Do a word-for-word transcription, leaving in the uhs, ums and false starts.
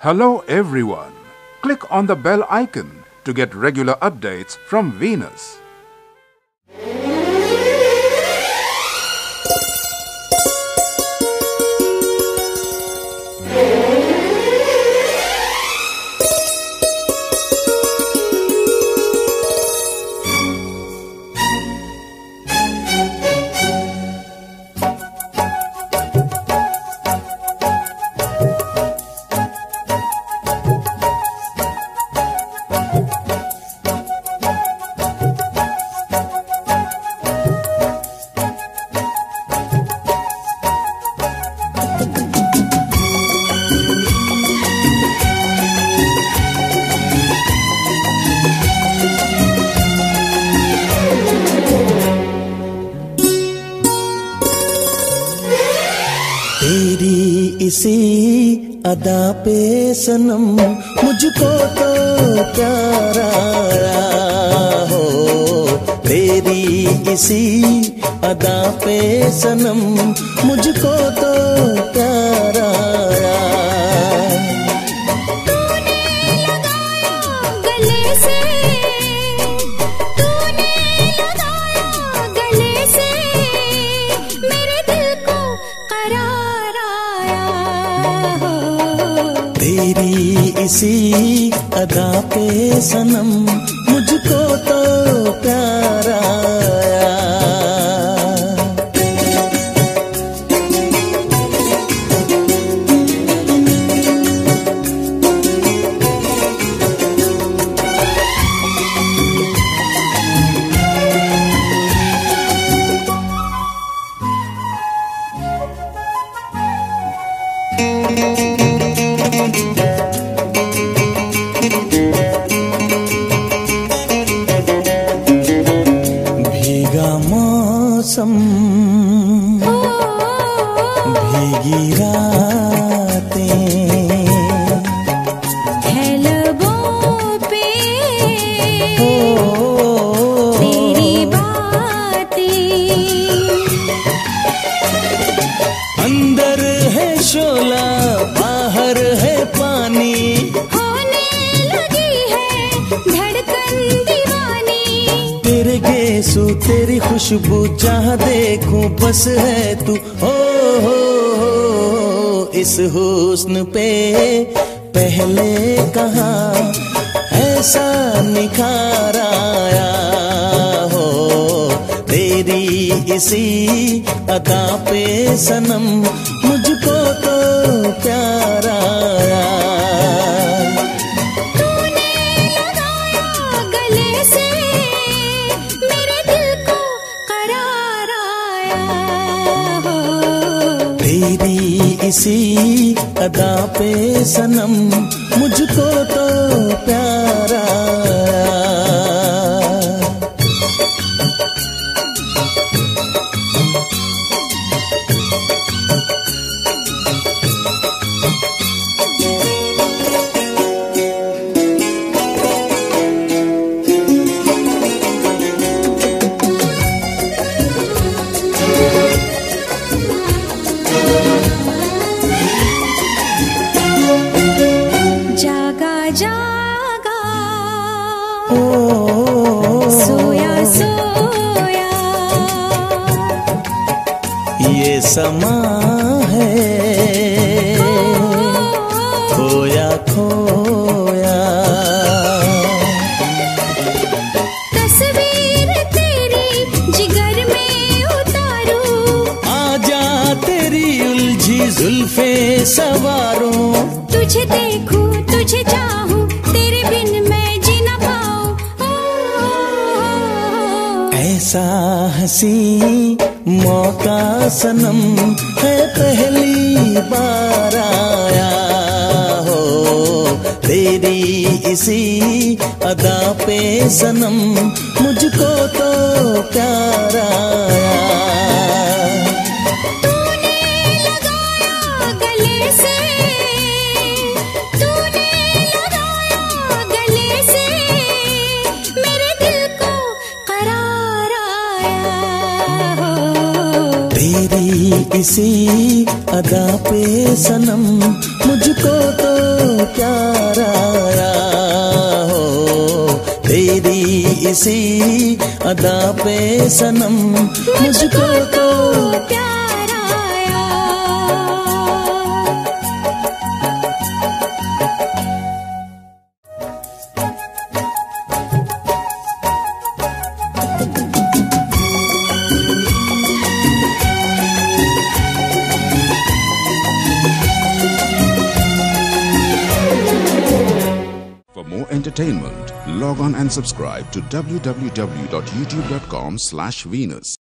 Hello everyone. Click on the bell icon to get regular updates from Venus. तेरी इसी अदा पे सनम मुझको तो प्यार आया हो। तेरी इसी अदा पे सनम मुझको तो प्यार आया। तूने लगाया गले से, तूने लगाया गले से, मेरे दिल को करार आया हो। तेरी इसी अदा पे सनम मुझको तो प्यार आया। भीगा मौसम, भीगी रातें, है लबों पे तेरी बातें, अंदर है शोला बाहर है पानी, होने लगी है धड़कन दीवानी। तेरे गेसू तेरी खुशबू जहाँ देखूं बस है तू। हो हो हो इस हुस्न पे पहले कहाँ ऐसा निखार आया हो। तेरी इसी अदा पे सनम मुझको तो प्यार आया। तूने लगाया गले से, मेरे दिल को करार आया हो। तेरी इसी अदा पे सनम मुझको तो प्यार आया। जागा जागा ओ, सोया सोया, ये समा है खोया खोया। तस्वीर तेरी जिगर में उतारूं, आजा तेरी उलझी जुल्फे सवारों, तुझे देखूं तुझे चाहूं, तेरे बिन मैं जी ना पाऊं। ऐसा हंसी मौका सनम है पहली बार आया हो। तेरी इसी अदा पे सनम मुझको तो प्यार आया। तूने लगाया गले से, तूने लगाया गले से, मेरे दिल को करार आया हो। तेरी इसी अदा पे सनम मुझको तो प्यार आया हो, तेरी इसी अदा पे सनम मुझको तो प्यार आया। For more entertainment, log on and subscribe to w w w dot youtube dot com slash Venus.